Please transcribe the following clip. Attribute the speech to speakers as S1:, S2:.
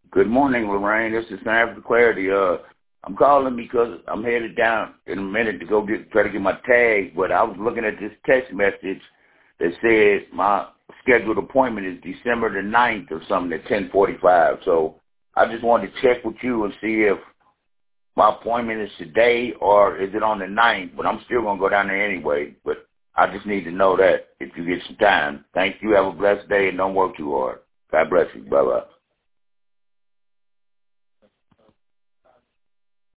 S1: Good morning, Lorraine. This is Sam for Clarity. I'm calling because I'm headed down in a minute to go try to get my tag, but I was looking at this text message that said my scheduled appointment is December the 9th or something at 10:45. So I just wanted to check with you and see if my appointment is today or is it on the 9th, but I'm still going to go down there anyway. But I just need to know that if you get some time. Thank you. Have a blessed day and don't work too hard. God bless you. Bye-bye.